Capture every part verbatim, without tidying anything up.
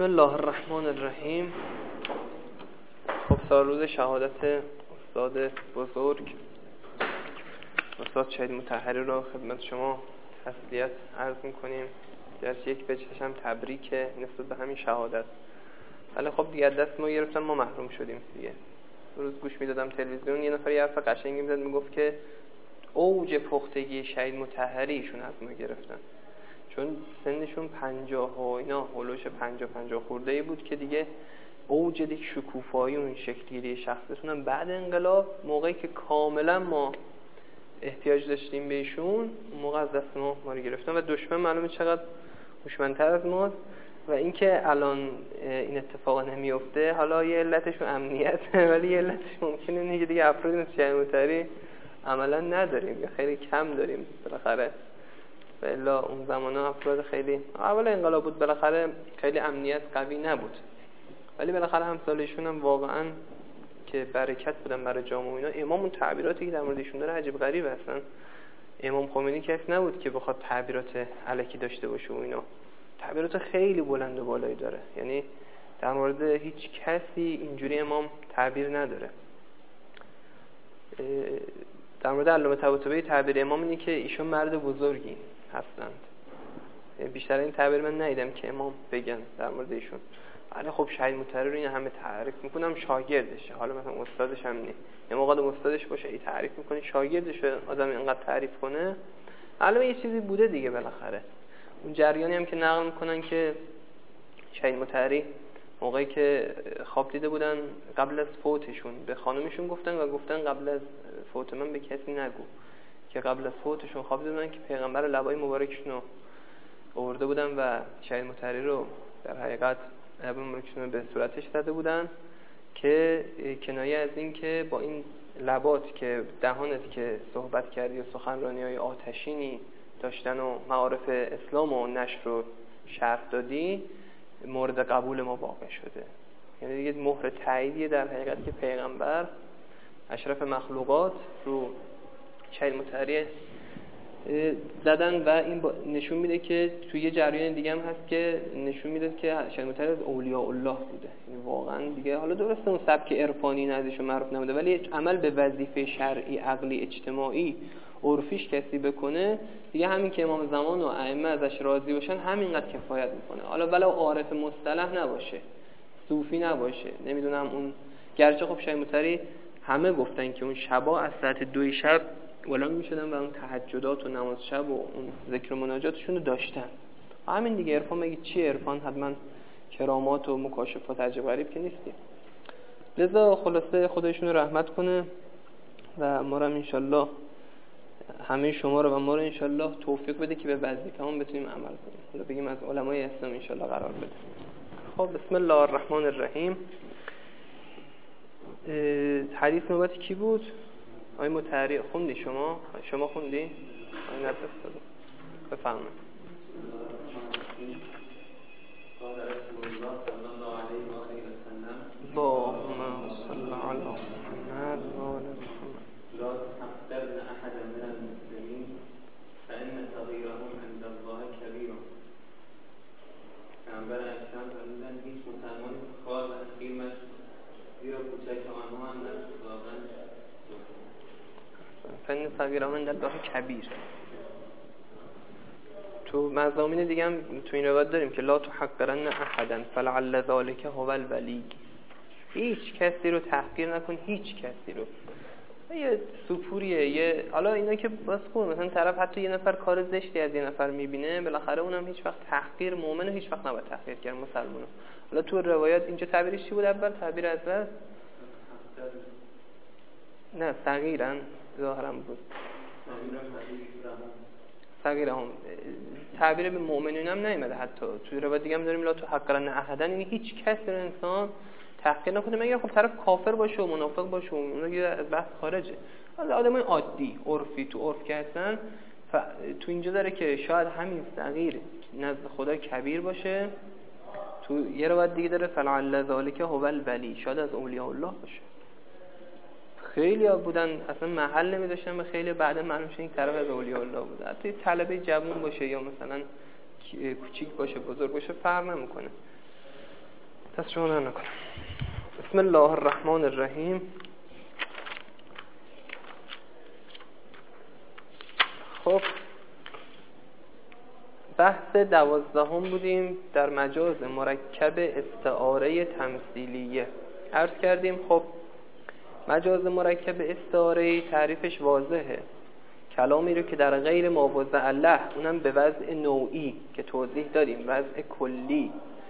الله الرحمن الرحیم. خب سال روز شهادت استاد بزرگ استاد شهید مطهری رو خدمت شما تسلیت عرض میکنیم. گرچه یک بجهش هم تبریکه نسبت به همین شهادت، ولی خب دیگه دست ما گرفتن، ما محروم شدیم دیگه. روز گوش میدادم تلویزیون، یه نفر یه حرف قشنگی میزد، میگفت که اوج پختگی شهید مطهری ایشون از ما گرفتن، چون سنشون پنجاه و اینا هولوش پنجاه پنجاه خورده ای بود که دیگه اوج دیگه شکوفایی اون شکلی شخصیتون هم بعد انقلاب، موقعی که کاملا ما احتیاج داشتیم بهشون، اون موقع از دست ما ما رو گرفتن و دشمن معلومه چقدر هوشمندتر از ماست. و اینکه الان این اتفاق نمیفته، حالا یه علتش امنیته، ولی یه علتش ممکنه اینه دیگه افرادی مثل شهید مطهری عملا نداریم یا خیلی کم داریم بالاخره. و الا اون زمانا افراد خیلی اول انقلاب بود، بالاخره خیلی امنیت قوی نبود، ولی بالاخره همسالشون هم واقعا که برکت بودن برای جامعه اینا. امام اون تعبیراتی که در مورد ایشون داره عجیب غریبه، اصلا امام خمینی کسی نبود که بخواد تعبیرات الکی داشته باشه و اینا. تعبیرات خیلی بلند و بالایی داره، یعنی در مورد هیچ کسی اینجوری امام تعبیر نداره. در مورد علامه طباطبایی تعبیر امام اینه که ایشون مرد بزرگی هستند. بیشتر این تعبیر من ندیدم که امام بگن در مورد ایشون. ولی خب شهید مطهری رو این همه تعریف میکنم، شاگردشه، حالا مثلا استادش هم نیست، یه موقع استادش باشه ای تعریف میکنه، شاگردش آدم اینقدر تعریف کنه، البته یه چیزی بوده دیگه بالاخره. اون جریانی هم که نقل میکنن که شهید مطهری موقعی که خواب دیده بودن قبل از فوتشون به خانمشون گفتن و گفتن قبل از فوت من به کسی نگو، که قبل از فوتشون خواب دیده بودن که پیغمبر لبای مبارکشون رو آورده بودن و شهید مطهری رو در حقیقت لبای مبارکشون رو به صورتش زده بودن، که کنایه از این که با این لبات که دهانت که صحبت کردی و سخنرانی‌های آتشینی داشتن و معارف اسلام و نشر رو شرح دادی، مورد قبول ما واقع شده. یعنی دیگه مهر تاییدیه در حقیقت که پیغمبر اشرف مخلوقات رو شهید مطهری زدن و این نشون میده که توی یه جریان دیگه هم هست که نشون میده که شهید مطهری از اولیاء الله بوده. یعنی واقعا دیگه حالا درسته اون سبک عرفانی نزدشون معروف نبوده، ولی عمل به وظیفه شرعی عقلی اجتماعی عرفیش کسی بکنه دیگه، همین که امام زمان و ائمه ازش راضی باشن همینقدر کفایت میکنه. حالا ولو عارف مصطلح نباشه، صوفی نباشه، نمیدونم اون، گرچه خب شهید مطهری همه گفتن که اون شبا از ساعت دو شب بلند میشدن و اون تهجدات و نماز شب و اون ذکر و مناجاتشون رو داشتن. همین دیگه. عرفان مگه چیه؟ عرفان حتما کرامات و مکاشفات عجیب غریب که نیستی. لذا خلاصه خدایشون رو رحمت کنه و ما رو انشالله همه شما رو و ما رو انشالله توفیق بده که به وظیفه‌مون بتونیم عمل کنیم. حالا بگیم از علمای اسلام انشالله قرار بده. خب بسم الله الرحمن الرحیم. حدیث نوبت کی بود؟ آقای مطهری خوندی شما؟ شما خوندی؟ آقای نرد استاد بفرمایید. قال رسول الله صلی الله علیه و آله و سلم اللهم صل علی محمد و آل محمد لا تحقرن احدا من المسلمین فان صغیرهم عند الله کبیر. پیامبر اکرم فرمودند هیچ مسلمانی خوار و حقیر مشو، زیرا کوچک آنها هم در خداوند فن صغیرهم عند الله کبیر. تو مضامین دیگه هم تو این روایت داریم که لا تحقرن احدا فلعل ذلک هو الولی. هیچ کسی رو تحقیر نکن، هیچ کسی رو. یه سوپوریه، یه حالا اینا که باز خوب، مثلا طرف حتی یه نفر کار زشتی از یه نفر میبینه، بالاخره اونم هیچ وقت تحقیر مؤمن هیچ وقت نباید تحقیر کرد مسلمانو. حالا تو روایت اینجا تعبیرش چی بود؟ اول تعبیر اول نه صغیرن ظاهرم بود، صغیرهم تعبیر به مؤمنین هم نیامده. حتی توی روایت دیگه هم داریم لا تحقرن احدا، یعنی هیچ کس رو انسان تحقیر نکنه مگر خب طرف کافر باشه و منافق باشه و اون دیگه از بحث خارجه. حالا آدمای عادی عرفی تو عرف که هستن ف... تو اینجا داره که شاید همین صغیر نزد خدا کبیر باشه. تو یه روایت دیگه داره فلعل ذلک هو الولی، شاید از اولیاء الله باشه. خیلی ها بودن اصلا محل نمی‌داشتن، به خیلی بعدا معلوم شد این طرف از اولیاء الله بوده. حتی طلبه جوان باشه یا مثلا کوچیک باشه بزرگ باشه فرق نمی‌کنه. دست شما در نکنم. بسم الله الرحمن الرحیم. خب بحث دوازدهم بودیم در مجاز مرکب استعاره تمثیلیه. عرض کردیم خب مجاز مرکب استعاره تعریفش واضحه، کلامی رو که در غیر ما وضع له، اونم به وضع نوعی که توضیح دادیم، وضع کلی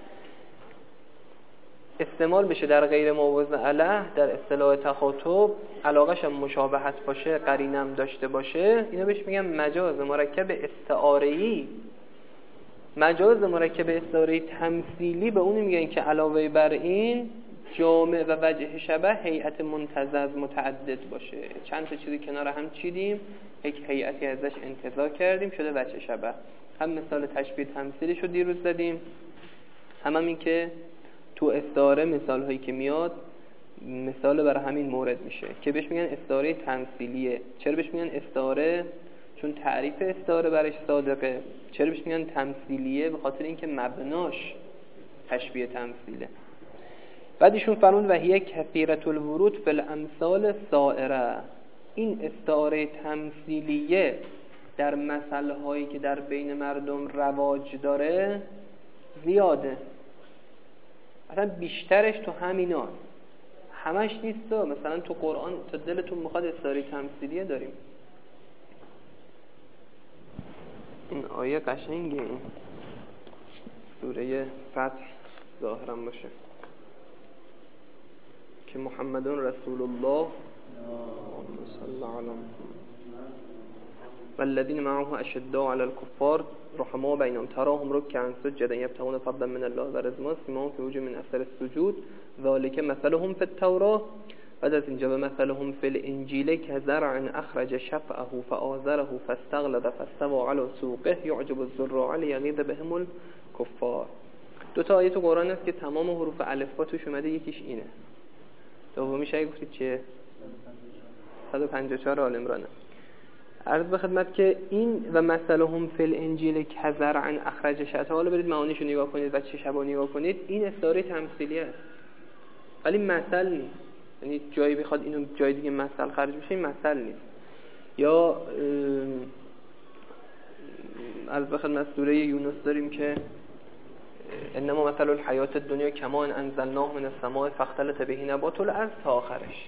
استعمال بشه در غیر ما وضع له، در اصطلاح تخاطب علاقش هم مشابهت باشه، قرینم داشته باشه، اینا بهش میگن مجاز مرکب استعاره‌ای. مجاز مرکب استعاره‌ای تمثیلی به اون میگن که علاوه بر این جامع و وجه شبه هیئت منتزع متعدد باشه. چند تا چیزی کنار هم چیدیم، یک هیئتی ازش انتزاع کردیم، شده وجه شبه. هم مثال تشبیه تمثیلی شو دیروز زدیم، هم, هم این که تو استعاره مثال هایی که میاد مثال برای همین مورد میشه که بهش میگن استعاره تمثیلیه. چرا بهش میگن استعاره؟ چون تعریف استعاره برش صادقه. چرا بهش میگن تمثیلیه؟ به خاطر اینکه مبناش تشبیه تمثیله. بعد ایشون فرمود و هی کثیرة الورود فی الامثال سائره. این استعاره تمثیلیه در مسئله هایی که در بین مردم رواج داره زیاده. اصلا بیشترش تو همیناست، همش نیست. مثلا تو قرآن تا دلتون میخواد استعاره تمثیلیه داریم. این آیه قشنگه، این سوره فتح ظاهرا باشه که محمدون رسول الله صلی الله علیه والذین معه اشداء علی الکفار رحماء بینهم تراهم رکعا سجدا یبتغون فضلا من الله و رضوانه سیماهم فی وجوههم من اثر السجود ذلک مثلهم فی التوراة. بعد از اینجا به مثلهم فی الانجیل کزرع اخرج شفعه فآزره فاستغلظ فاستوى علی سوقه یعجب الزراع لیغیظ بهم الکفار. دو تا آیه تو قرآن است که تمام حروف الفبا توش اومده، یکیش اینه. دومیش اگه گفتید چیه؟ صد و پنجاه و چهار آل عمرانه. عرض به خدمت که این و مثلهم فی الانجیل کزرع اخرج شفعه، حالا برید معانیشو نگاه کنید و چه شبا نگاه کنید، این استعاره تمثیلیه است ولی مثل نیست. یعنی جایی بخواد اینو جای دیگه مثل خرج بشه این مثل نیست. یا عرض به خدمت سوره یونس داریم که انما مثل الحیات الدنیا کما انزلناه من السماء فاختلط به نبات الارض تا آخرش.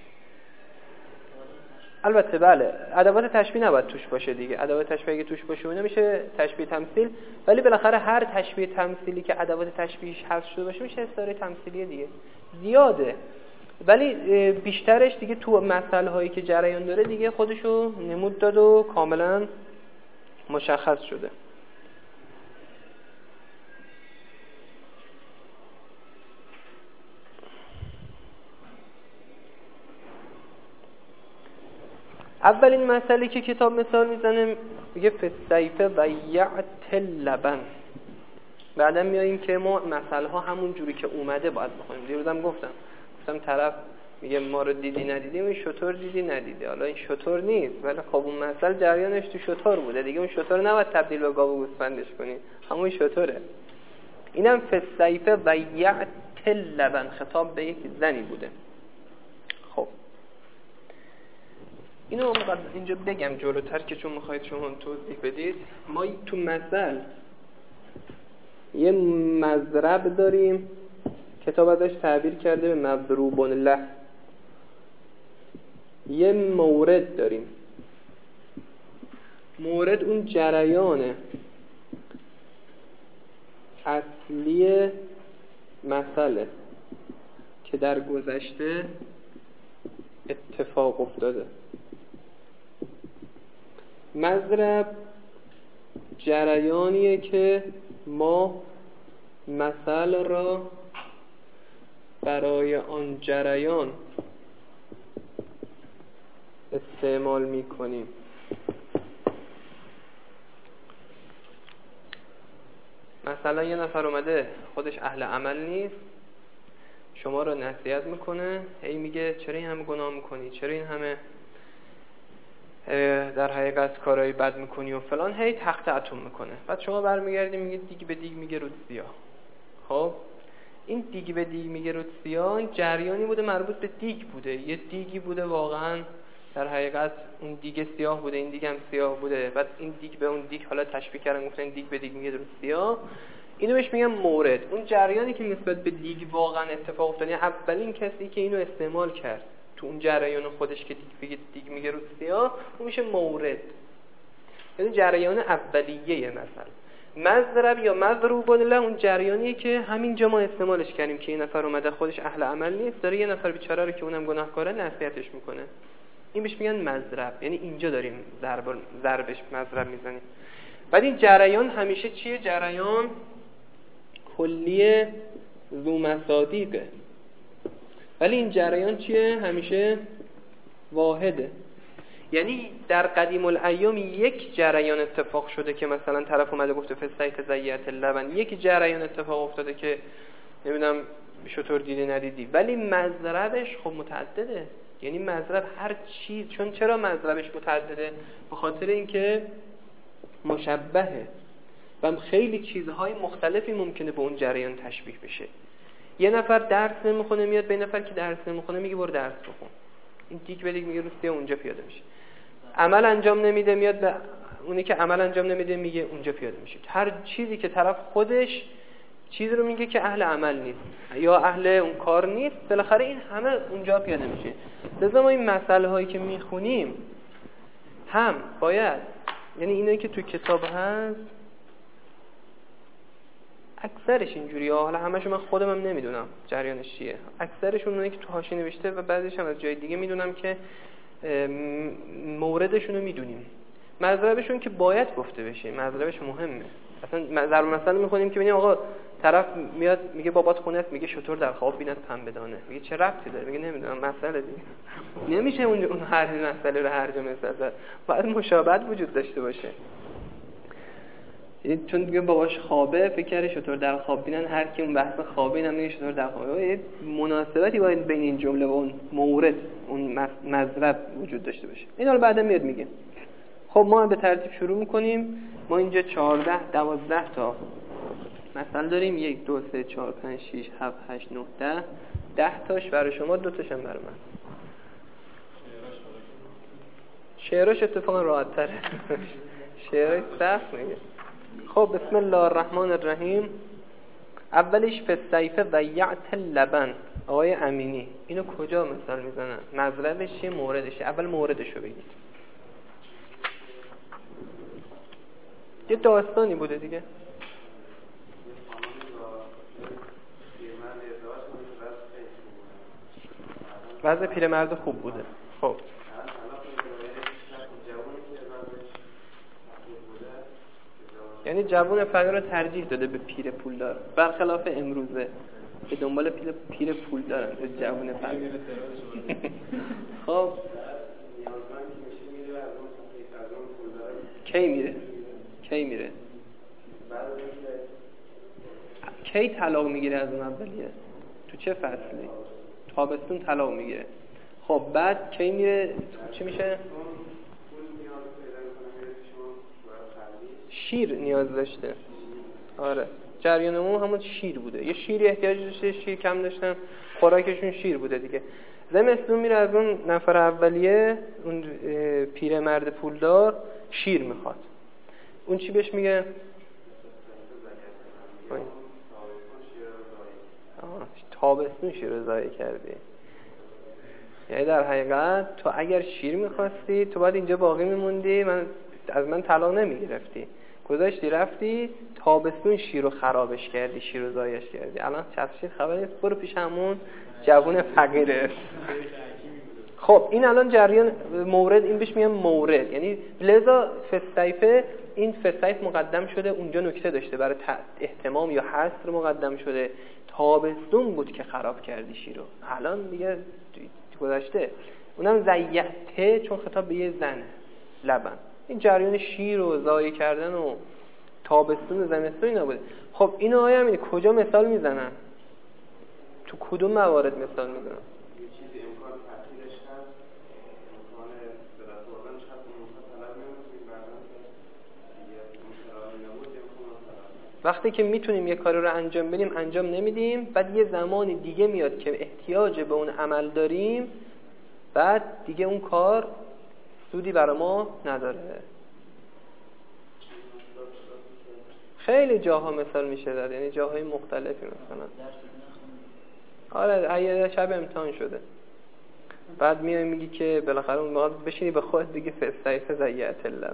البته بله ادوات تشبیه نباید توش باشه دیگه. ادوات تشبیه اگه توش باشه اون میشه تشبیه تمثیل، ولی بالاخره هر تشبیه تمثیلی که ادوات تشبیهش حذف شده باشه میشه استعاره تمثیلیه دیگه. زیاده ولی بیشترش دیگه تو مسائل هایی که جریان داره دیگه خودشو نمود داد و کاملا مشخص شده. اولین مسئله که کتاب مثال میزنه میگه فسیفه و یعت لبن. بعدم میاییم که ما مسئله ها همون جوری که اومده باید بخونیم. دیروزم گفتم گفتم طرف میگه ما رو دیدی ندیدیم، این شطور دیدی ندیدی. حالا این شطور نیست ولی خب اون مسئله جریانش تو شطور بوده دیگه. اون شطور نباید تبدیل به گاو و گوسفندش کنی، همون شطوره. اینم فسیفه و یعت لبن خطاب به یک زنی بوده. خب اینو من اینجا بگم جلوتر که چون میخواید شما توضیح بدید. ما تو مثل یه مضرب داریم کتاب ازش تعبیر کرده به مضروبون له. یه مورد داریم. مورد اون جریان اصلی مسئله که در گذشته اتفاق افتاده. مضرب جریانیه که ما مثل را برای آن جریان استعمال می کنیم. مثلا یه نفر اومده خودش اهل عمل نیست، شما رو نصیحت میکنه، هی میگه چرا این همه گناه میکنی، چرا این همه در حقیقت کارهای بد میکنی و فلان، هی تخت اتم میکنه. بعد شما برمیگردی میگید دیگ به دیگ میگه رود سیاه. خب این دیگ به دیگ میگه رو سیاه، جریانی بوده مربوط به دیگ بوده، یه دیگی بوده واقعا در حقیقت اون دیگ سیاه بوده، این دیگ هم سیاه بوده، بعد این دیگ به اون دیگ حالا تشبیه کردن گفتن این دیگ به دیگ میگه رو سیاه، اینو بهش میگن مورد. اون جریانی که نسبت به دیگ واقعا اتفاق افتاد، یعنی اولین کسی که اینو استعمال کرد تو اون جریان خودش که دیگ به دیگ میگه رو سیاه، اون میشه مورد، یعنی جریان اولیه. مثلا مضرب یا مضروب له اون جریانیه که همینجا ما استعمالش کردیم که این نفر اومده خودش اهل عمل نیست، داره یه نفر بیچاره رو که اونم گناهکاره نصیحتش میکنه، این بهش میگن مضرب، یعنی اینجا داریم ضرب ضربش مضرب میزنیم. بعد این جریان همیشه چیه؟ جریان کلیه ذو مصادیقه، ولی این جریان چیه؟ همیشه واحده. یعنی در قدیم الایام یک جریان اتفاق شده که مثلا طرف اومده گفته فسیف زیت اللبن، یک جریان اتفاق افتاده که نمیدونم شطور دیدی ندیدی، ولی مضربش خب متعدده. یعنی مضرب هر چیز، چون چرا مضربش متعدده؟ به خاطر اینکه مشبهه و خیلی چیزهای مختلفی ممکنه به اون جریان تشبیه بشه. یه نفر درس نمیخونه میاد به نفر که درس نمیخونه میگه برو درس بخون، این دیگ به دیگ میگه روسیه اونجا پیاده میشه. عمل انجام نمیده میاد به اونی که عمل انجام نمیده میگه اونجا پیاده میشه. هر چیزی که طرف خودش چیزی رو میگه که اهل عمل نیست یا اهل اون کار نیست، بالاخره این همه اونجا پیاده میشه. لذا ما این مسئله هایی که میخونیم هم باید، یعنی اینایی که تو کتاب هست اکثرش اینجوریه، حالا همه‌شو من خودم هم نمیدونم جریانش چیه، اکثرشون اونایی که تو حاشیه نوشته و بعضیش هم از جای دیگه میدونم که موردشون رو میدونیم، مضربشون که باید گفته بشه، مضربش مهمه. اصلا ضرب مثلا میخونیم که ببینیم آقا طرف میاد میگه بابات خونه است، میگه شطور در خواب بیند پنبه دانه، میگه چه ربطی داره؟ میگه نمیدونم مسئله دیگه. نمیشه اون اون هر مسئله رو هر جا مثلا، باید مشابهت وجود داشته باشه. چون دیگه باباش خوابه فکر کرده شطور در خواب بینن، هر کی اون بحث خوابه اینم میگه شطور در خواب. یه مناسبتی باید بین این جمله و اون مورد، اون مضرب وجود داشته باشه. اینا رو بعدا میاد میگه. خب ما به ترتیب شروع میکنیم. ما اینجا چهارده دوازده تا مثلا داریم، یک دو سه چهار پنج شش هفت هشت نه ده ده تاش برای شما، دو تاش هم برای من. شعراش اتفاقا راحت تره. شعراش سخت میگه. خب بسم الله الرحمن الرحیم. اولش فسیفه ضیعت اللبن. آقای امینی اینو کجا مثال میزنن؟ مضربش چیه؟ موردشه. اول موردش رو بگید. یه داستانی بوده دیگه. وضع پیرمرد خوب بوده. خب یعنی جوان فقیر رو ترجیح داده به پیر پولدار، برخلاف امروزه که دنبال پیر پیر پولدارن به جوان فقیر. خب کی میره؟ کی میره؟ کی طلاق میگیره از اون اولیه؟ تو چه فصلی؟ تابستون طلاق میگیره. خب بعد کی میره؟ چی میشه؟ شیر نیاز داشته. آره جریان عموم همون شیر بوده. یه شیری احتیاج داشته، شیر کم داشتن، خوراکشون شیر بوده دیگه. زمستون میره از اون نفر اولیه، اون پیرمرد پولدار شیر میخواد. اون چی بهش میگه؟ تابستون شیر رو ضایع کردی. یعنی در حقیقت تو اگر شیر میخواستی تو باید اینجا باقی میموندی، من از من طلاق نمیگرفتی، گذاشتی رفتی تابستون شیر رو خرابش کردی، شیر رو ضایعش کردی. الان چشم خبری نیست، برو پیش همون جوون فقیره. خب این الان جریان مورد، این بهش میگم مورد. یعنی لذا فسیفه، این فسیف مقدم شده اونجا نکته داشته برای اهتمام یا حصر مقدم شده. تابستون بود که خراب کردی شیر رو، الان دیگه گذشته. اونم ضیعته چون خطاب به یه زنه، لبن. این جریان شیر و ضایع کردن و تابستون و زمستون اینا بوده. خب اینو آیا همینه کجا مثال میزنن؟ تو کدوم موارد مثال میزنن؟ یه چیزی امکان تحصیلش هست، امکان درست بردنش هست، امکان طلب نمید بعدن که یه امکان نبود، امکان طلب. وقتی که میتونیم یه کاری رو انجام بدیم انجام نمیدیم، بعد یه زمانی دیگه میاد که احتیاج به اون عمل داریم، بعد دیگه اون کار سودی برای ما نداره. خیلی جاها مثال میشه داد، یعنی جاهای مختلفی مثلا. آره یه شب امتحان شده، بعد میای میگی که بالاخره اون موقع بشینی به خودت بگی فستایف زیعت اللبن.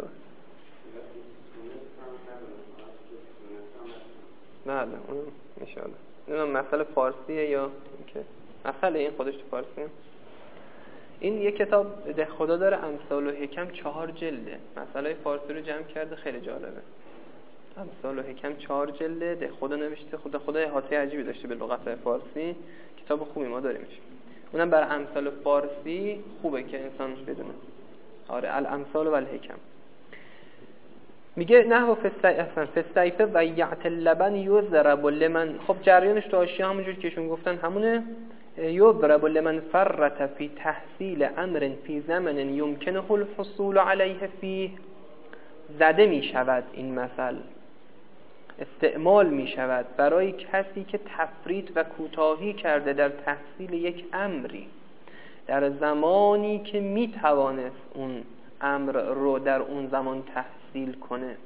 بله اون میشه. نمیدونم مسئله فارسیه یا که مسئله این خودش تو فارسیه. این یه کتاب ده خدا داره امثال و حکم چهار جلده، مسئله فارسی رو جمع کرده، خیلی جالبه. امثال و حکم چهار جلده، ده خدا نوشته، خدا خدا احاطه عجیبی داشته به لغت فارسی، کتاب خوبی ما داریمش. اونم برای امثال فارسی خوبه که انسان بدونه. آره الامثال و الحکم. میگه نحو فستایفه و یعت اللبن یضرب لمن، خب جریانش تو حاشیه همونجوری که ایشون گفتن همونه. یضرب لمن فرط فی تحصیل امر فی زمن یمکنه الحصول علیه فیه، زده می شود این مثل، استعمال می شود برای کسی که تفریط و کوتاهی کرده در تحصیل یک امری در زمانی که می توانست اون امر رو در اون زمان تحصیل کنه.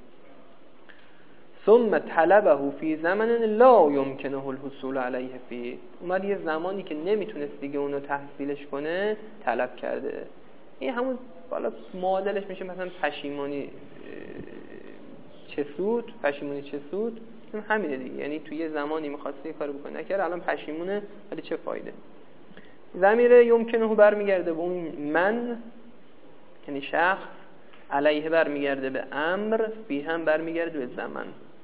ثم طلبه فی زمن لا یمکنه الحصول علیه فیه، اومد یه زمانی که نمیتونست دیگه اونو تحصیلش کنه طلب کرده. این همون بالا معادلش میشه مثلا پشیمانی چه سود، پشیمونی چه سود، این همینه دیگه. یعنی توی یه زمانی می‌خواسته یه کارو بکنه نکرد، الان پشیمونه، ولی چه فایده. ضمیر یمکنه برمیگرده به اون من، یعنی شخص، علیه برمیگرده به امر، فی هم برمیگرده به زمان.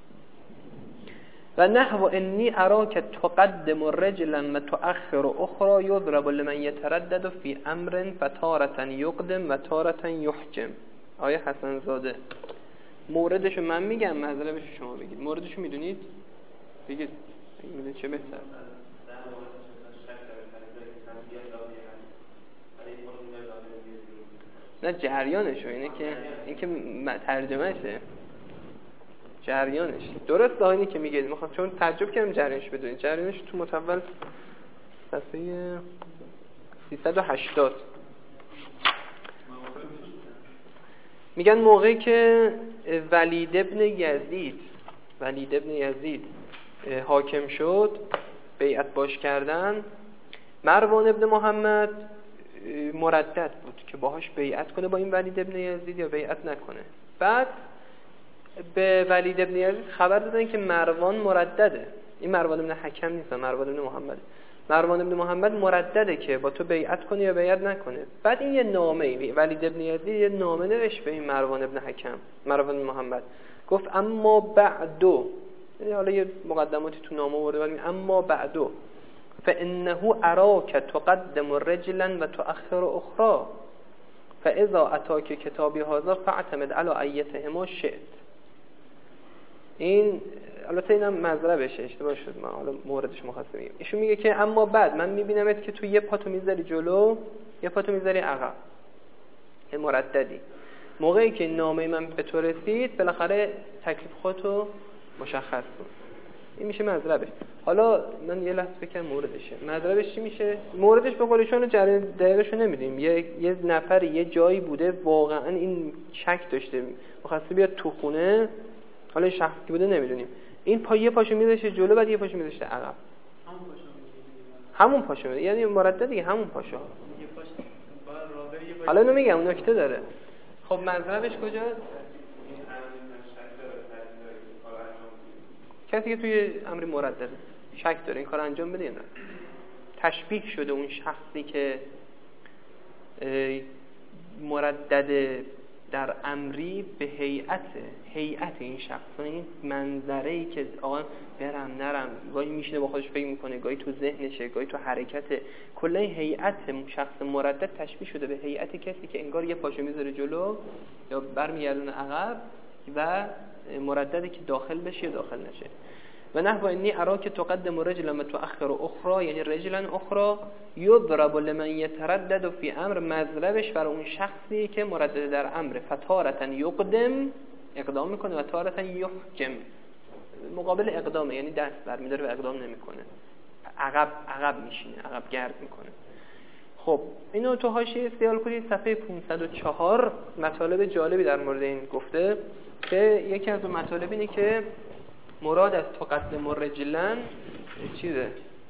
و نحو انی اراک تقدم رجلا و تؤخر اخرى یضرب لمن یتردد فی امر فتارة یقدم و تارة یحجم. آیه حسن زاده. موردشو من میگم، مطلبش شما بگید. موردشو میدونید؟ بگید. میدونید چه بهتر؟ نه جریانشو، اینه که این که ترجمهشه، جریانش درست اینی که میگید. میخوام چون تعجب کردم جریانش بدونید. جریانش تو متول صفحه سیصد و هشتاد میگن موقعی که ولید ابن یزید ولید ابن یزید حاکم شد، بیعت باش کردن، مروان ابن محمد مردد بود که باهاش بیعت کنه با این ولید ابن یزید یا بیعت نکنه. بعد به ولید ابن یزید خبر دادن که مروان مردده. این مروان ابن حکم نیست، مروان ابن محمد. مروان ابن محمد مردده که با تو بیعت کنه یا بیعت نکنه. بعد این یه نامه، ولید ابن یزید یه نامه نوشت به این مروان ابن حکم، مروان ابن محمد، گفت اما بعدو، یعنی حالا یه مقدماتی تو نامه آورده، ولی اما بعدو فانه اراک تقدم رجلا و تؤخر اخرى فاذا اتاک کتابی هذا فاعتمد علی ایتهما شئت. این البته اینم مضربشه، اشتباه شد، من حالا موردش مخاطب میگم. ایشون میگه که اما بعد من میبینمت که تو یه پاتو میذاری جلو، یه پاتو میذاری عقب، یه مرددی. موقعی که نامه من به تو رسید بالاخره تکلیف خودتو مشخص کن. این میشه مضربش. حالا من یه لحظه فکر کنم موردشه. مضربش چی میشه؟ موردش به قولشون جریان دقیقشو نمیدونیم. یه یه نفر یه جایی بوده واقعا این شک داشته، می‌خواسته بیاد تو خونه، حالا شخصی بوده نمیدونیم. این پا یه پاشو میذاشه جلو، بعد یه پاشو میذاشه عقب. همون پاشو همون پاشو یعنی مردد دیگه، همون پاشو. یه پاش حالا اینو میگم نکته داره. خب مضربش کجاست؟ کسی که توی امری مردده شک داره این کار انجام بده یا نه. تشبیه شده اون شخصی که مردد در امری به هیئت هیئت این شخص، این منظره‌ای که آقا برم نرم، گاهی میشینه با خودش فکر میکنه، گاهی تو ذهنشه، گاهی تو حرکته، کلا این هیئت شخص مردد تشبیه شده به هیئت کسی که انگار یه پاشو میذاره جلو یا برمیگردونه عقب و مرددی که داخل بشه یا داخل نشه. و نحو انی اراک تقدم رجلا و تؤخر اخرى، یعنی رجلا اخرى یضرب لمن یتردد فی امر، مضربش برای اون شخصی که مردد در امر، فتارة یقدم، اقدام میکنه، و تارة یحجم، مقابل اقدامه، یعنی دست برمی‌داره و اقدام نمی‌کنه، عقب عقب میشینه، عقب گرد می‌کنه. خب اینو تو حاشیه استدلال کنید. صفحه پانصد و چهار مطالب جالبی در مورد این گفته که یکی از اون مطالب اینه که مراد از تقدم رجلن چیزه؟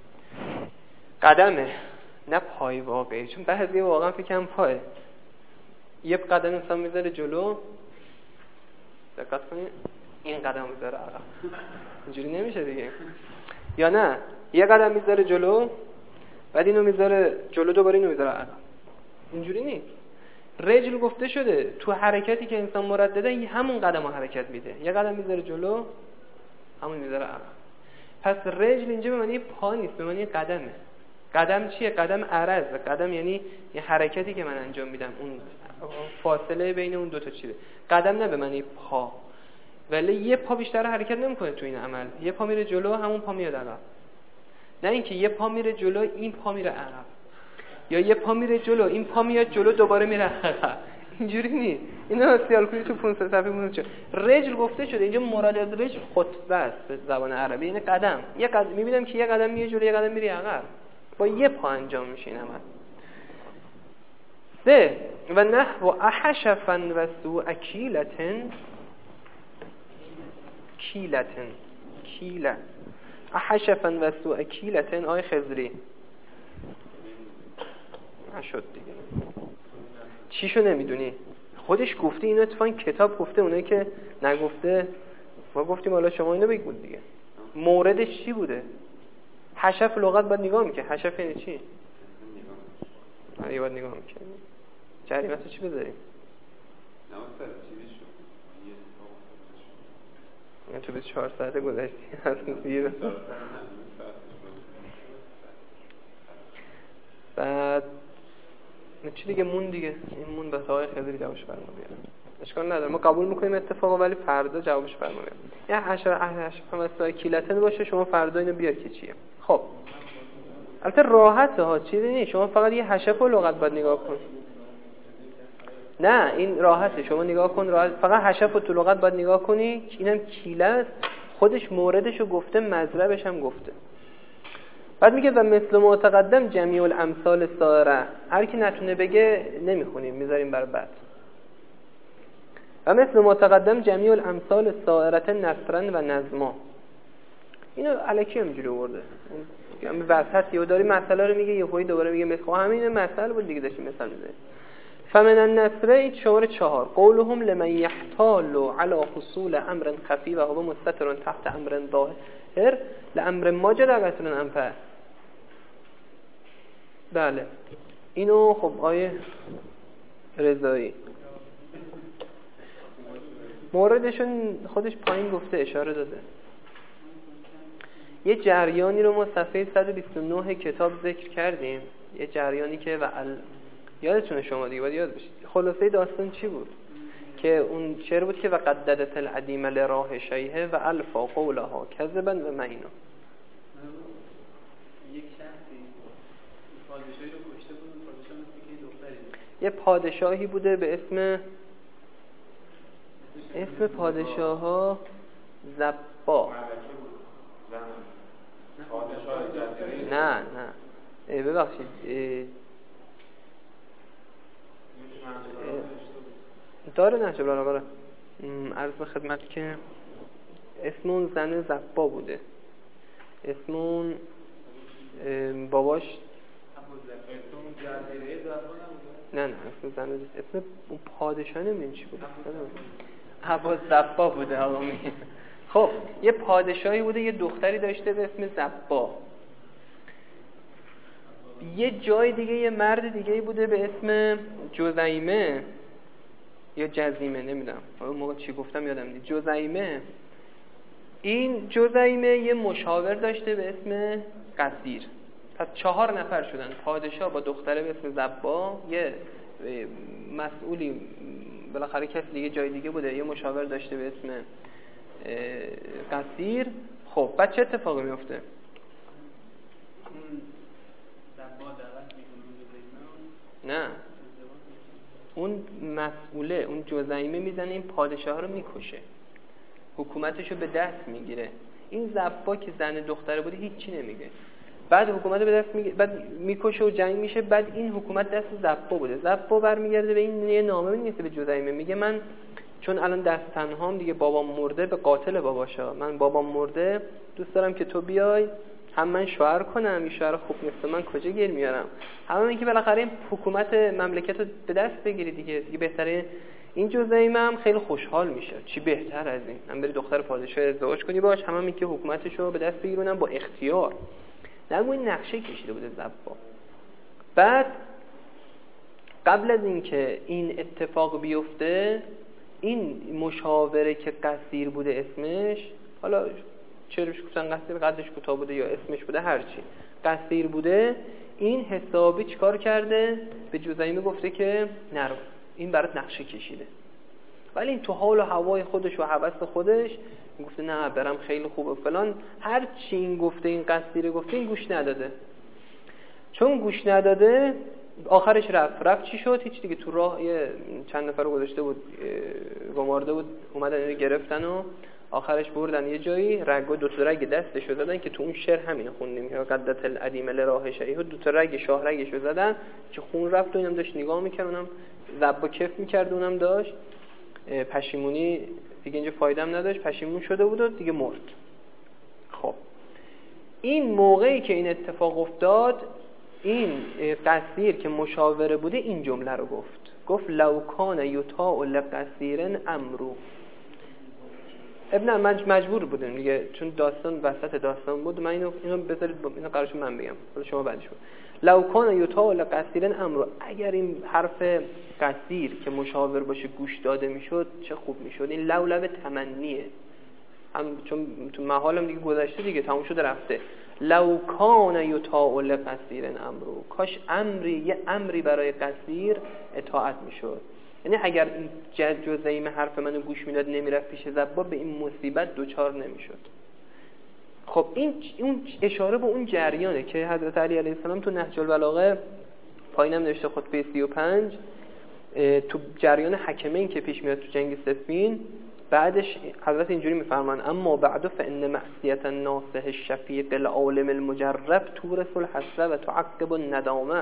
قدمه، نه پای واقعی. چون بعضی واقعا فکرم پایه. یه قدم انسان میذاره جلو، دقت کنید، این قدم میذاره عقب. اینجوری نمیشه دیگه. یا نه یه قدم میذاره جلو، بعد اینو میذاره جلو، دوباره اینو میذاره عقب. اینجوری نیست. رجل گفته شده تو حرکتی که انسان مردده همون قدمو حرکت میده. یه قدم میذاره جلو، همون میذاره عقب. پس رجل اینجا به معنی پا نیست، به معنی قدمه. قدم چیه؟ قدم عرض. قدم یعنی یه حرکتی که من انجام میدم، اون فاصله بین اون دو تا چیزه. قدم نه به معنی پا، ولی یه پا بیشتر حرکت نمیکنه تو این عمل. یه پا میره جلو، همون پا میاد عقب. نه اینکه یه پا میره جلو، این پا میره عقب، یا یه پا میره جلو، این پا میاد جلو، دوباره میره عقب. اینجوری نیست. اینا سیال کنید تو پانصد صفحه مونده. رجل گفته شده اینجا مراد از رجل خطبه است به زبان عربی، یعنی قدم. یه قدم میبینم که یه قدم میره جلو، یه قدم میره عقب، با یه پا انجام میشه این عمل. سه و نحو احشفا و سوء کیلتن. کیلتن کیله احشفا و سوء کیلتن. آی خضری نشد دیگه. چیشو نمیدونی؟ خودش گفته اینو، اتفاقا کتاب گفته، اونایی که نگفته ما گفتیم حالا شما اینو بگید دیگه. موردش چی بوده؟ حشف لغت باید نگاه میکنه. حشف یعنی چی؟ آره باید نگاه میکنه. جریمتو چی بذاریم؟ نه تو بیست و چهار ساعت گذشتی از دیگه. بعد چی دیگه مون دیگه؟ این مون بس آقای خضری جوابش فرما بیارم. اشکال نداره، ما قبول میکنیم اتفاقا، ولی فردا جوابش فرما بیارم. یه حشر حشر مثلا کیلتن باشه، شما فردا اینو بیار که چیه. خب البته راحته ها، چیزی نیست، شما فقط یه حشف و لغت باید نگاه کن. نه این راحته، شما نگاه کن راحت. فقط حشف و تو لغت باید نگاه کنی. اینم کیله است، خودش موردشو گفته، مضربش هم گفته. بعد میگه و مثل متقدم جمیع الامثال سائره. هر کی نتونه بگه نمیخونیم، میذاریم برای بعد. و مثل متقدم جمیع الامثال سائره نثرا و نظما. اینو الکی همینجوری آورده، اون وسط یه داری مسئله رو میگه، یه هوی دوباره میگه مثل همین مسئله بود دیگه، داشتیم مثال میزنیم. فمن النصر شماره چهار قولهم لمن يحتال على حصول امر خفی و هو مستتر تحت امر ظاهر لامر ماجد قتل انفع. بله اینو خب آیه رضایی موردشون خودش پایین گفته، اشاره داده. یه جریانی رو ما صفحه صد و بیست و نه کتاب ذکر کردیم، یه جریانی که و ال... یادتونه شما دیگه باید یاد بشید. خلاصه داستان چی بود؟ که اون شعر بود که و قددت العدیم لراه شیهه و الفا قولها کذبا و معینا. یک شخصی پادشاهی رو کشته بود، پادشاه مثل که دختری بود. یه پادشاهی بوده به اسم اسم پادشاه ها زبا. نه نه ببخشید داره نه جبران آقا عرض به خدمت که اسم اون زن زبا بوده، اسم اون باباش نه نه اسم زن اسم اون پادشاه نمیدونی چی بوده، عباس زبا بوده آقا میگه. خب یه پادشاهی بوده، یه دختری داشته به اسم زبا. یه جای دیگه یه مرد دیگه بوده به اسم جزیمه یا جزیمه، نمیدونم اون موقع چی گفتم یادم نیست. جزیمه، این جزیمه یه مشاور داشته به اسم قصیر. پس چهار نفر شدن، پادشاه با دختره به اسم زبا، یه مسئولی بالاخره کسی دیگه جای دیگه بوده، یه مشاور داشته به اسم قصیر. خب بعد چه اتفاقی میفته؟ نه اون مسئوله، اون جزیمه میزنه این پادشاه رو میکشه. حکومتشو به دست میگیره. این زبا که زن دختره بوده هیچی نمیگه، بعد حکومت به دست میگیره، بعد میکشه و جنگ میشه، بعد این حکومت دست زبا بوده. زبا برمیگرده به این یه نامه می‌نویسه به جذیمه، میگه من چون الان دست تنهام دیگه، بابام مرده، به قاتل باباشا، من بابام مرده، دوست دارم که تو بیای هم من شوهر کنم، این شوهر خوب نیست من کجا گیر میارم، همه این که بالاخره این حکومت مملکت رو به دست بگیری دیگه دیگه بهتره. این جذیمه هم خیلی خوشحال میشه، چی بهتر از این، هم بری دختر پادشاه ازدواج کنی باش، هم هم این که حکومتش رو به دست بگیرونم با اختیار. نگو این نقشه کشیده بوده زبا. بعد قبل از اینکه این اتفاق بیفته، این مشاوره که قصیر بوده اسمش، حالا چه روش گفتن قصیر، قدش کوتاه بوده یا اسمش بوده هرچی، قصیر بوده، این حسابی چیکار کرده؟ به جذیمه گفته که نرو، این برات نقشه کشیده. ولی این تو حال و هوای خودش و هوس خودش گفته نه برم خیلی خوبه فلان، هر چی این گفته این قصیره گفته این گوش نداده. چون گوش نداده آخرش رفت رفت چی شد؟ هیچ دیگه. تو راه یه چند نفر رو گذاشته بود گمارده بود، اومدن اینو گرفتن و آخرش بردن یه جایی، رگ دو تا رگ دستش رو زدن که تو اون شعر همین خوندیم که قدت العدیم لراه شریح، دو تا رگ شاه رگش رو زدن که خون رفت و اینم داشت نگاه میکرد، اونم زبا کف میکرد، اونم داشت پشیمونی دیگه، اینجا فایده هم نداشت، پشیمون شده بود و دیگه مرد. خب این موقعی که این اتفاق افتاد، این قصیر که مشاوره بوده این جمله رو گفت، گفت لو کان یطاع لقصیر امرو. ابن مجبور بودیم دیگه، چون داستان وسط داستان بود، من اینو اینو بذارید اینو قرارش من بگم، حالا شما بعدش بود. لو کان یطاع لقصیر امرو، اگر این حرف قصیر که مشاور باشه گوش داده میشد چه خوب میشد. این لو لو تمنیه، هم چون تو محالم دیگه گذشته دیگه، تموم شده رفته. لو کان یطاع لقصیر امرو، کاش امری یه امری برای قصیر اطاعت میشد. یعنی اگر این جذیمه حرف منو گوش میداد نمیرفت پیش زبا، به این مصیبت دوچار نمیشد. خب این اون اشاره به اون جریانه که حضرت علی علیه السلام تو نهج البلاغه پایینم نوشته خطبه سی و پنج، تو جریان حکمین که پیش میاد تو جنگ صفین، بعدش حضرت اینجوری میفرمان اما بعد فان معصیت الناصح الشفیق العالم المجرب تورث الحسره و تعقب الندامه.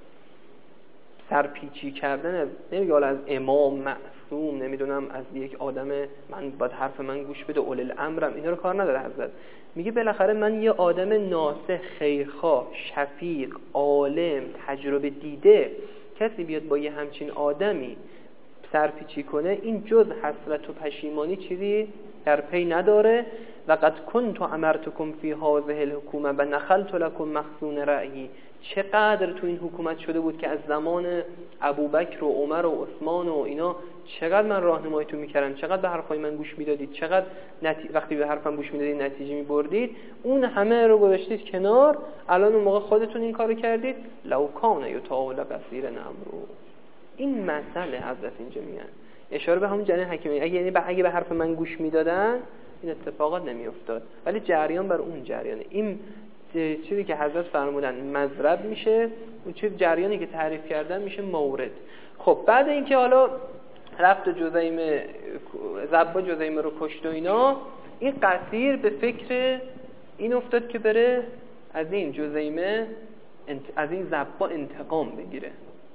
سرپیچی کردن نمیگه حالا از امام معصوم، نمیدونم از یک آدم من باید حرف من گوش بده اول الامرم، اینا رو کار نداره حضرت. میگه بالاخره من یه آدم ناصح، خیرخواه، شفیق، عالم، تجربه دیده، کسی بیاد با یه همچین آدمی سرپیچی کنه، این جز حسرت و پشیمانی چیزی در پی نداره. و قد کنت امرتکم فی هذه الحکومه و نخلت لکم مخزون رأیی. چقدر تو این حکومت شده بود که از زمان ابوبکر و عمر و عثمان و اینا چقدر من راهنماییتون میکردم، چقدر به حرفای من گوش میدادید، چقدر نتی... وقتی به حرفم گوش میدادید نتیجه میبردید. اون همه رو گذاشتید کنار، الان اون موقع خودتون این کارو کردید. لو کان یطاع لقصیر امرو. این مسئله حضرت اینجا میگن، اشاره به همون جریان حکیمی. اگه یعنی اگه به حرف من گوش میدادن این اتفاقات نمیافتاد، ولی جریان بر اون جریانه. این چیزی که حضرت فرمودن مضرب میشه، اون چیز جریانی که تعریف کردن میشه مورد. خب بعد اینکه حالا رفت جذیمه زبا جذیمه رو کشت و اینا، این قصیر به فکر این افتاد که بره از این جذیمه از این زبا انتقام بگیره.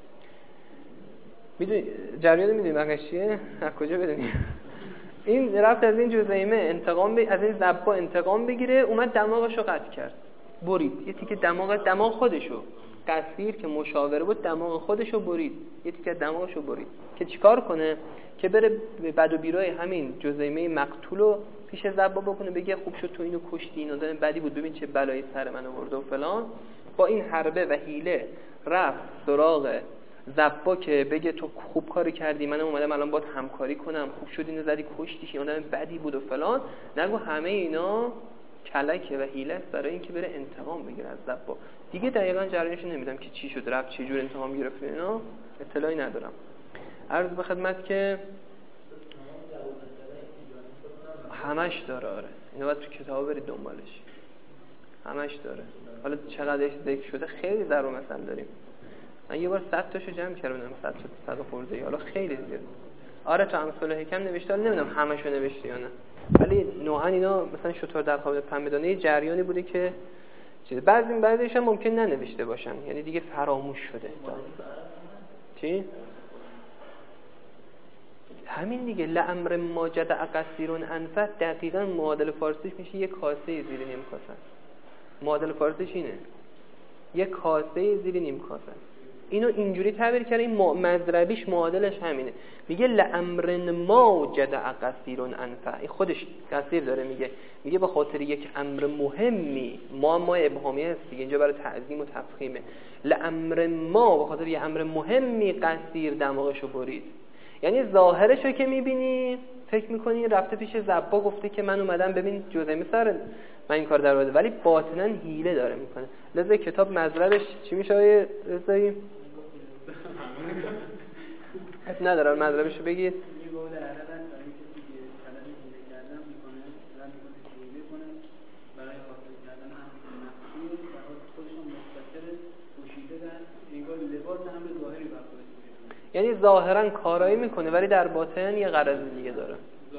میدونی جریان میدونی واقعا چیه؟ از کجا بدونی؟ این رفت از این جذیمه انتقام ب... از این زبا انتقام بگیره، اومد دماغشو قطع کرد، برید یه تیکه دماغ دماغ خودشو، قصیر که مشاوره بود دماغ خودشو برید، یه تیکه دماغشو برید که چیکار کنه؟ که بره بد و بیرای همین جذیمه مقتولو پیش زبا بکنه، بگه خوب شد تو اینو کشتی، این آدم بدی بود، ببین چه بلایی سر من آورد و فلان. با این حربه و حیله رفت سراغ زبا که بگه تو خوب کاری کردی، منم اومدم الان باید همکاری کنم، خوب شد اینو زدی کشتیش، این آدم بدی بود و فلان. نگو همه اینا کلکه و حیله است برای اینکه بره انتقام بگیره از زبا. دیگه دقیقاً جریانش نمیدونم که چی شد، رفت چه جور انتقام گرفت، اینا اطلاعی ندارم. عرض به خدمت که همش داره. آره اینو باید تو کتابا برید دنبالش، همش داره. حالا چقدرش ذکر شده خیلی ضرب مثل داریم. من یه بار صد تاشو جمع کردم، صد تا صد خورده، حالا خیلی زیاد. آره تو امثال حکم نوشته، نمیدونم همشو نوشته یا نه، ولی نوعا اینا مثلا شطور در خواب پنبه‌دانه جریانی بوده که چیز بعضی بعضیش هم ممکن ننوشته باشن، یعنی دیگه فراموش شده. چی؟ همین دیگه، لامر ما جدع قصیرون انفه دقیقاً معادل فارسیش میشه یک کاسه زیر نیم کاسه. معادل فارسیش اینه، یک کاسه زیر نیم کاسه. اینو اینجوری تعبیر کرده، این مضربیش معادلش همینه، میگه لامر ما جدع قصیرون انفه. این خودش قصیر داره میگه، میگه به خاطر یک امر مهمی، ما ما ابهامی است دیگه، اینجا برای تعظیم و تفخیمه. لامر ما، به خاطر یک امر مهمی قصیر دماغشو برید. یعنی ظاهرشو که میبینی فکر میکنی رفته پیش زبا گفته که من اومدم ببین جزمی سر من این کار در آورده، ولی باطنا حیله داره میکنه. لذا کتاب مضربش چی میشه آیه رضایی؟ نداره مضربشو بگید. یعنی ظاهرا کارایی میکنه ولی در باطن یه غرض دیگه داره.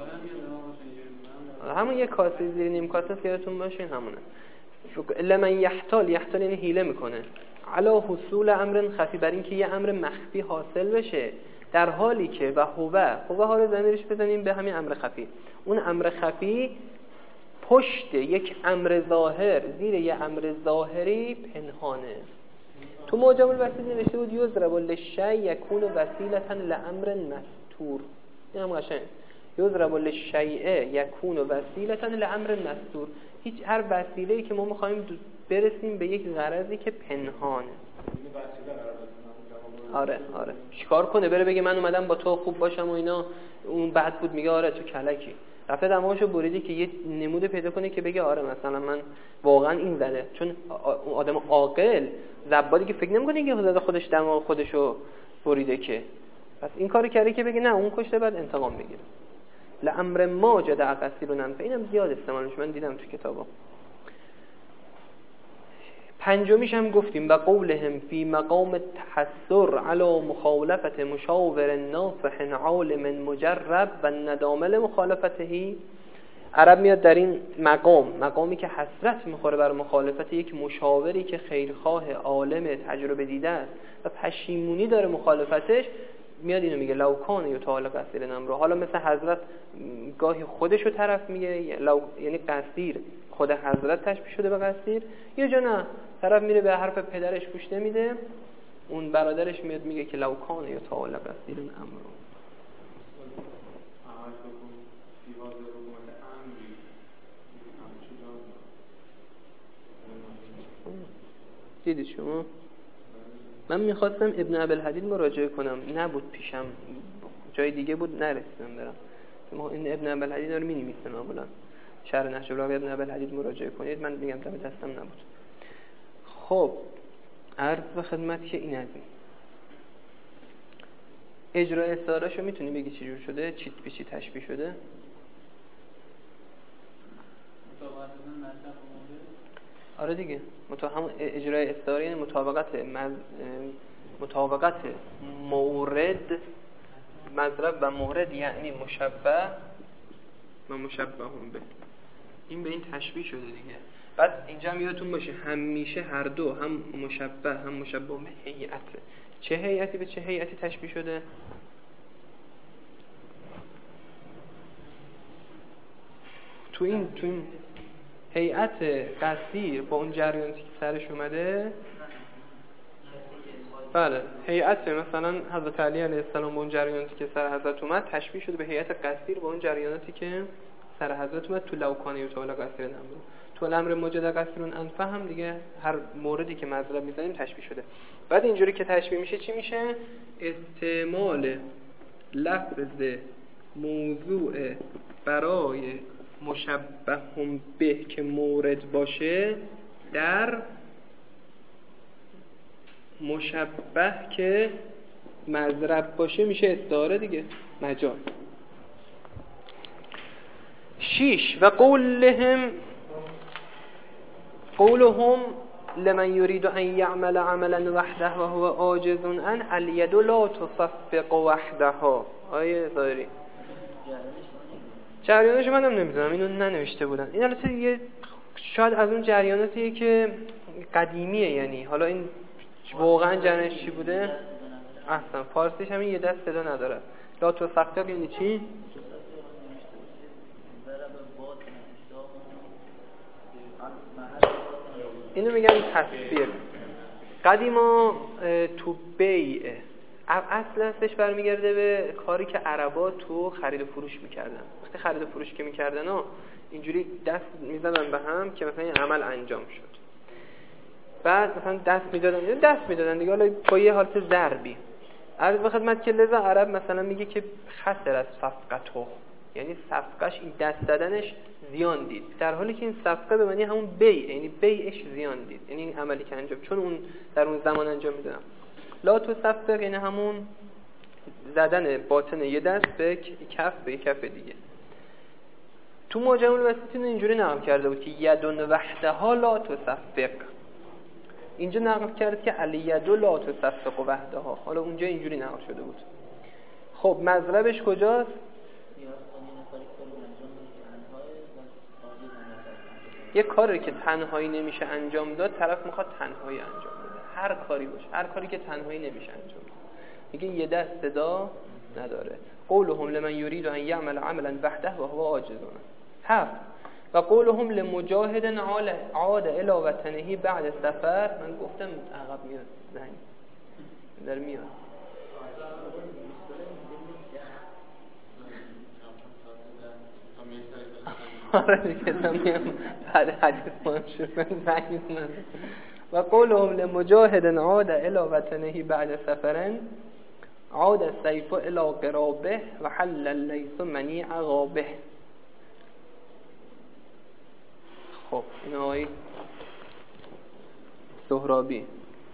همون یه کاسه زیر نیم کاسه است که یادتون باشه همونه. الا من یحتال، یحتال یعنی حیله میکنه. علا حصول امر خفی، بر این که یه امر مخفی حاصل بشه، در حالی که و هوه هوه ها رو ضمیرش بزنیم به همین امر خفی. اون امر خفی پشت یک امر ظاهر، زیر یه امر ظاهری پنهانه. تو معجم الوسیط نوشته بود یضرب للشیء یکون وسیلة لامر مستور. این هم قشنگ، یضرب للشیء یکون وسیلة لامر مستور. هیچ هر وسیله‌ای که ما می‌خوایم برسیم به یک غرضی که پنهانه. آره آره چیکار کنه؟ بره بگه من اومدم با تو خوب باشم و اینا، اون بعد بود میگه آره تو کلکی. رفته دماغشو بریده که یه نمود پیدا کنه که بگه آره مثلا من واقعا این زده. چون آدم عاقل زبادی که فکر نمی‌کنه که خود خودش دماغ خودشو بریده که، پس این کارو کرده که بگه نه اون کشته بعد انتقام بگیره. لامر ما جدع قصیرون انفه، اینم زیاد استعمال میشه، من دیدم تو کتابا. پنجمیش هم گفتیم و قولهم فی مقام تحسر علی مخالفت مشاور ناصح عالم مجرب و ندامل مخالفته. عرب میاد در این مقام، مقامی که حسرت میخوره بر مخالفت یک مشاوری که خیرخواه عالم تجربه دیده است و پشیمونی داره مخالفتش، میاد اینو میگه لو کان یطال قصیر نمرو. حالا مثل حضرت گاهی خودشو طرف میگه لو، یعنی قصیر خود حضرت تشبیه شده به قصیر، یا جا نه طرف میره به حرف پدرش گوش نمیده، اون برادرش میاد میگه که لو کان یطال قصیر نمرو. دیدید شما؟ من میخواستم ابن ابوالحدید مراجعه کنم، نبود پیشم، جای دیگه بود نرسیدم برم. ما این ابن ابوالحدید رو می‌نویسم معمولا شرح نهج البلاغه ابن ابوالحدید مراجعه کنید، من میگم دم دستم نبود. خب عرض به خدمت که این از این اجرای استعاره‌شو میتونی بگی چه جور شده، چی به چی تشبیه شده؟ آره دیگه مطابق اجرای استعاره یعنی مطابقت مز... مطابقت مورد مضرب و مورد، یعنی مشبه و مشبه هم به این به این تشبیه شده دیگه. بعد اینجا هم یادتون باشه همیشه هر دو، هم مشبه هم مشبه به هیئت، چه هیئتی به چه هیئتی تشبیه شده؟ تو این تو این هیئت قصیر با اون جریانی که سرش اومده، بله هیئت مثلا حضرت علی علیه السلام با اون جریاناتی که سر حضرت اومد تشبیه شده به هیئت قصیر با اون جریاناتی که سر حضرت اومد تو لوکانه و تعالی قصیر نمرو. تو الامر موجد قصیرون انفه هم دیگه هر موردی که مطلب میزنیم تشبیه شده. بعد اینجوری که تشبیه میشه چی میشه؟ استعمال لفظ موضوع برای مشبه هم به که مورد باشه در مشبه که مضرب باشه میشه استعاره دیگه، مجاز. شیش و قولهم قولهم لمن يريد ان يعمل عملا وحده وهو عاجز عن اليد لا تصفق وحدها. آیه ظاهری جریانش منم نمیدونم، اینو ننوشته بودن. این البته یه شاید از اون جریاناتیه که قدیمیه، یعنی حالا این واقعا جریانش چی بوده اصلا فارسیش همین یه دست صدا نداره. لا تو سقطه یعنی چی؟ اینو میگن تصویر. قدیما تو بیع اصل اصلش برمیگرده به کاری که عربا تو خرید و فروش میکردن. وقتی خرید و فروش که میکردن ها اینجوری دست میزدن به هم که مثلا این عمل انجام شد. بعد مثلا دست میدادن دست میدادن دیگه، حالا با یه حالت ضربی. عرض به خدمت که لذا عرب مثلا میگه که خسر از صفقته، یعنی صفقش این دست دادنش زیان دید، در حالی که این صفقه به معنی همون بیع، یعنی بیعش زیان دید، یعنی این عملی که انجام چون اون در اون زمان انجام میدادن. لا تو صفقه یعنی همون زدن باطن یه دست به کف به کف دیگه. تو معجم الوسیط اینجوری نقل کرده بود که یدون وحدها لا تو صفق، اینجا نقل کرده که علی یدو لا تو صفق وحدها، حالا اونجا اینجوری نقل شده بود. خب مطلبش کجاست؟ یه کاری که تنهایی نمیشه انجام داد، طرف میخواد تنهایی انجام بده، هر کاری باشه، هر کاری که تنهایی نمیشه انجام داد. میگه یه دست صدا نداره. قولهم لمن یرید ان یعمل عملا وحده و هو عاجز. هفت و قولهم لمجاهد عاد الی وطنه بعد سفر. من گفتم عقب میاد زنگ در میاد آره دیگه دمیم بعد حدیث مهم شد زنگ میزنم. و قولهم لمجاهد عاد الی وطنه بعد سفرن عاد السیف الی قرابه و حل اللیس منیع غابه. خب این آقای سهرابی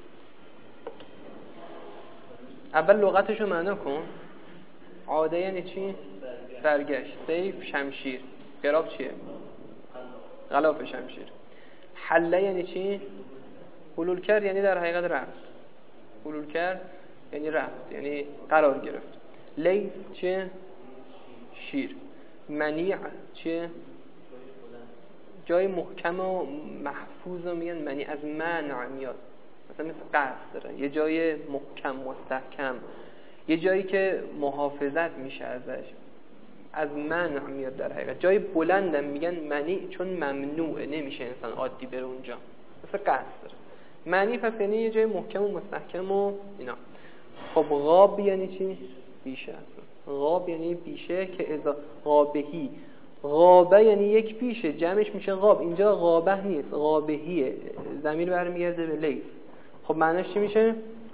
اول لغتشو معنا کن. عاده یعنی چی؟ برگشت. سیف شمشیر. قراب چیه؟ غلاف شمشیر. حله یعنی چی؟ حلول کرد یعنی در حقیقت رفت. حلول کرد یعنی رفت، یعنی قرار گرفت. لیس چیه؟ شیر. منیع چیه؟ جای محکم و محفوظ رو میگن منیع، از منع میاد، مثلا مثل قصر، یه جای محکم مستحکم، یه جایی که محافظت میشه ازش، از منع میاد در حقیقت. جای بلندم میگن منیع چون ممنوعه، نمیشه انسان عادی بره اونجا، مثل قصر. منیع پس یعنی یه جای محکم و مستحکم و اینا. خب غاب یعنی چی؟ بیشه. غاب یعنی بیشه که اذا غابهی، غابه یعنی یک بیشه، جمعش میشه غاب. اینجا غابه نیست، غابهیه، ضمیر برمیگرده به لیس. خب معناش چی میشه؟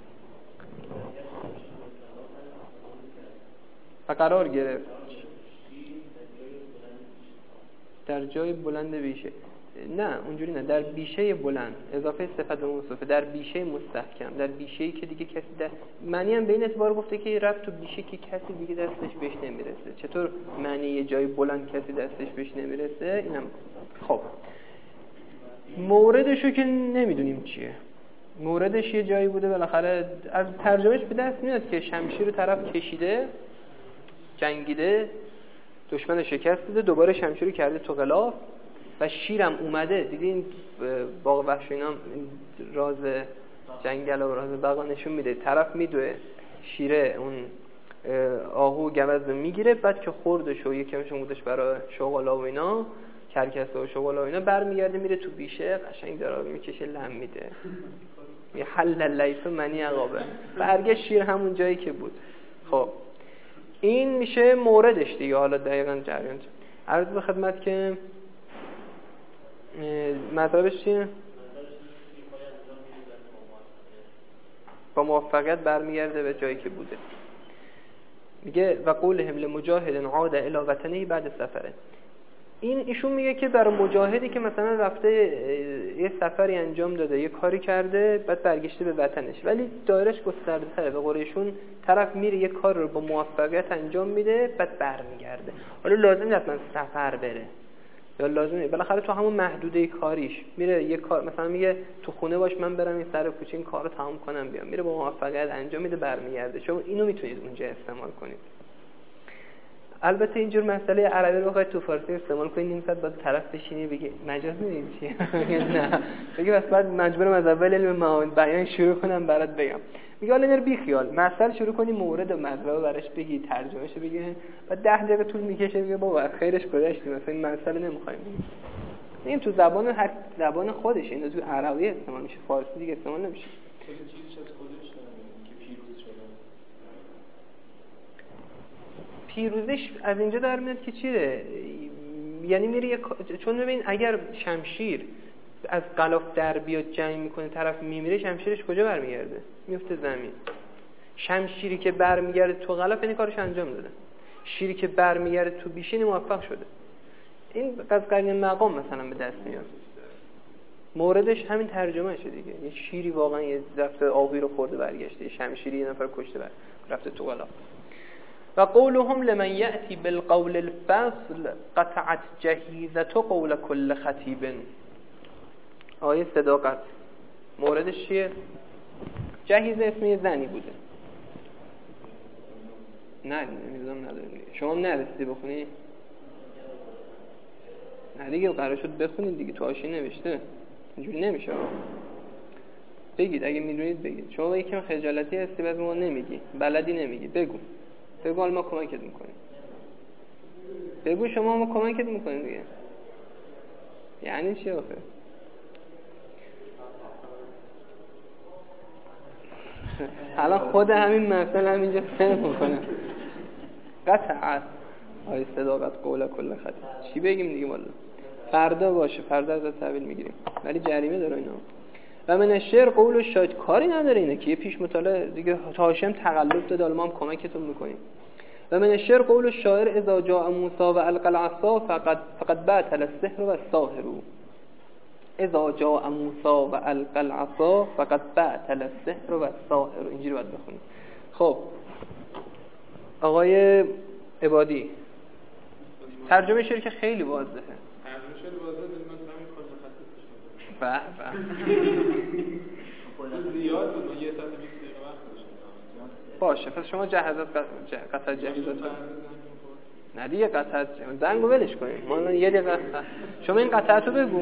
و قرار گرفت در جای بلند بیشه. نه اونجوری نه، در بیشه بلند، اضافه صفت به موصوفه، در بیشه مستحکم، در بیشه‌ای که دیگه کسی در معنی هم به این اعتبار گفته که رفت تو بیشه که کسی دیگه دستش بهش نمیرسه. چطور معنی یه جای بلند کسی دستش بهش نمیرسه؟ اینم خب موردشو که نمیدونیم چیه. موردش یه جایی بوده بالاخره، از ترجمهش به دست میاد که شمشیر رو طرف کشیده، جنگیده، دشمن شکست داده، دوباره شمشیر رو کرده تو غلاف و شیرم اومده دیگه. این باغ وحش اینا راز جنگل و راز بقا نشون میده. طرف میدوه شیره اون آهو و گوز رو میگیره، بعد که خوردش و یکمشون بودش برای شغلا و اینا، کرکس و شغلا و اینا، برمیگرده میره تو بیشه، قشنگ داره میکشه، لم میده، یه حل اللیس منیع غابه، برگشت شیر همون جایی که بود. خب این میشه موردش دیگه. حالا دقیقاً جریان عرض به خدمت که مطلبش چیه؟ با موفقیت برمیگرده به جایی که بوده. میگه و قولهم لمجاهد عاد الی وطنه بعد سفره. این ایشون میگه که برای مجاهدی که مثلا رفته یه سفری انجام داده، یه کاری کرده، بعد برگشته به وطنش، ولی دایرش گسترده تره. به قول ایشون طرف میره یه کار رو با موفقیت انجام میده، بعد برمیگرده. حالا لازم نیست من سفر بره، یا لازمه بالاخره تو همون محدوده کاریش میره یه کار، مثلا میگه تو خونه باش من برم این سر کوچه این کارو تمام کنم بیام، میره با موفقیت انجام میده، برمیگرده. شما اینو میتونید اونجا استعمال کنید. البته اینجور مسئله عربی رو بخواید تو فارسی استعمال کنید نیم ساعت بعد طرف بشینی بگی مجاز نیست چی نه بگی بس بعد مجبورم از اول علم معانی بیان شروع کنم برات بگم. میگه حالا نر بی خیال مثلا شروع کنی مورد و مطلب براش بگی ترجمهش بگی بعد ده دقیقه طول میکشه بگی بابا خیرش گذشت مثلا این مسئله نمیخوایم بگیم. این تو زبان هر زبان خودش اینو تو عربی استعمال میشه فارسی دیگه استعمال نمیشه. پیروزش از اینجا در میاد که چیه؟ یعنی میری یک... چون ببین اگر شمشیر از غلاف در بیاد جنگ میکنه طرف میمیره شمشیرش کجا برمیگرده؟ میفته زمین. شمشیری که برمیگرده تو غلاف یعنی کارش انجام داده. شیری که برمیگرده تو بیشین موفق شده. این از قرین مقام مثلا به دست میاد. موردش همین ترجمه شده دیگه. یه شیری واقعا یه دفعه آبی رو خورده برگشته، یه شمشیری یه نفر کشته بر رفته تو غلاف. و قولهم لمن یأتی بالقول الفصل قطعت جهیزة قول كل خطیب. آیه صداقت موردش چیه؟ جهیزه اسم یه زنی بوده. نه نمیدونم نداریم شما هم نرسیدی بخونی؟ نه دیگه قرار شد بخونید دیگه تو حاشیه نوشته اینجوری نمیشه. بگید اگه میدونید بگید. شما یکم خجالتی هستی بعد ما نمیگی بلدی نمیگی بگو بگو حالا ما کمکت میکنیم. بگو شما ما کمکت میکنیم دیگه. یعنی چی آخه؟ حالا خود همین مثل همینجا فهم میکنه. قطعت آیه صداقت قول کل خطی. چی بگیم دیگه والا؟ فردا باشه فردا از تحویل میگیریم ولی جریمه داره اینا. و من الشعر قول الشاعر کاری نداره اینه که یه پیش مطالعه دیگه هاشم تقلب داد ما هم کمکتون میکنیم. و من الشعر قول الشاعر اذا جاء موسی و القى العصا فقد فقد بطل السحر والساحر. اذا جاء موسی و القى العصا فقد بطل السحر والساحر. اینجوری باید بخونید. خب آقای عبادی ترجمه شعر که خیلی واضحه. ترجمه شعر واضحه من همین کل خطی به به زیاد بود یه ساعت بیست دقیقه وقت داشتم. باشه پس شما جهازات قطعه جهیزات نه دیگه قطعه زنگو ولش کنید ما یه دقیقه شما این قطعه تو بگو.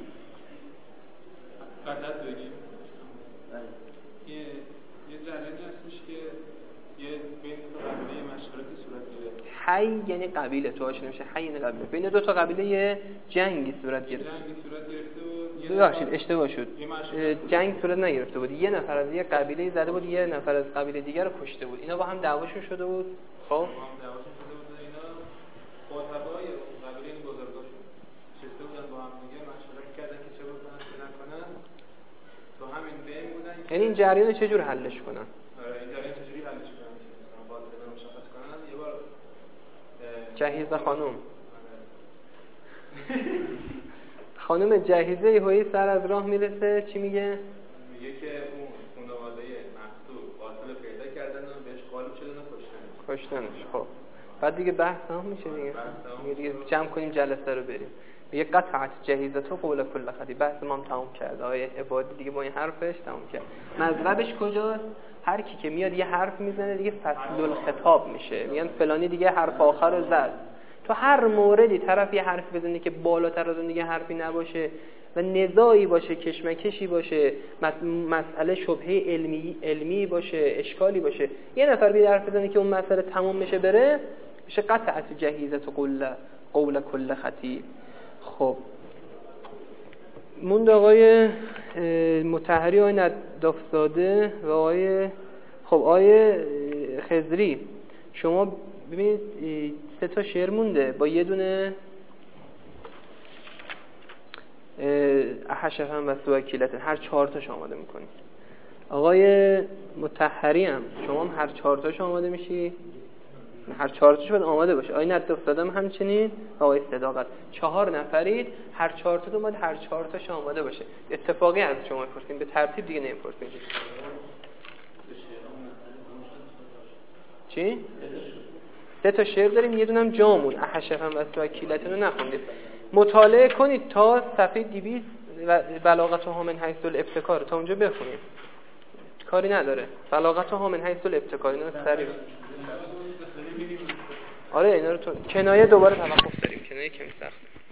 قطعه بگیم یه یه جریانی هستش که یه بین دو قبیله مشورتی صورت گرفت. حی یعنی قبیله تو هاش نمیشه حی یعنی قبیله. بین دو تا قبیله یه جنگی صورت گرفت. جنگی صورت گرفته بود. ببخشید اشتباه شد. جنگ صورت نگرفته بود. یه نفر از یه قبیله زده بود یه نفر از قبیله دیگر رو کشته بود. اینا با هم دعواشون شده بود. خب با هم دعواشون شده بود. اینا خاطبای اون قبیله بزرگاشون نشسته بودن با هم دیگه مشورت کردن که چه بکنن چه نکنن. تو همین بین بودن. یعنی این جریان چه جور حلش کنن؟ آره این جریان چجوری حلش کنن؟ مثلا باطل رو مشخص کنن. یه بار جهیزه خانم خانم جهیزه یهویی سر از راه میرسه چی میگه؟ میگه که اون خانواده مقتول قاتل پیدا کردن و بهش غالب شدن و کشتنش. کشتنش. خب بعد دیگه بحث هم میشه دیگه. دیگه جمع کنیم جلسه رو بریم. میگه قطعت جهیزه تو قول کل خطی. بحث ما هم تموم کرد. آقای عبادی دیگه با این حرفش تموم کرد. مذهبش کجاست؟ هر کی که میاد یه حرف میزنه دیگه فصل الخطاب میشه. میگن فلانی دیگه حرف آخر رو زد. تو هر موردی طرف یه حرف بزنه که بالاتر از اون دیگه حرفی نباشه و نزاعی باشه کشمکشی باشه مسئله شبهه علمی علمی باشه اشکالی باشه یه نفر بیاد حرف بزنه که اون مسئله تمام بشه بره میشه قطعت جهیزه قول قول کل خطیب. خب موند آقای مطهری آقای ندافزاده و آقای خب آقای خضری شما ببینید سه تا شعر مونده با یه دونه احشفن و سوکیلتن هر چهار تاش آماده میکنید. آقای مطهری هم شما هم هر چهار تاش آماده میشی هر چهار تاش باید آماده باشه. آقای ندافزاده هم همچنین آقای صداقت چهار نفرید هر چهار تا باید هر چهار تاش آماده باشه. اتفاقی از شما میپرسیم به ترتیب دیگه نمیپرسیم. چی؟ سه تا شعر داریم یه دونم جامون احشفن و سوکیلتن رو نخوندیم. مطالعه کنید تا صفحه دویست و بلاغت ها من حیث الابتکار تا اونجا بخونید. کاری نداره. بلاغت ها من حیث الابتکار اینا سریع آره اینا رو تو کنایه دوباره توقف داریم. کنایه کمی سخت.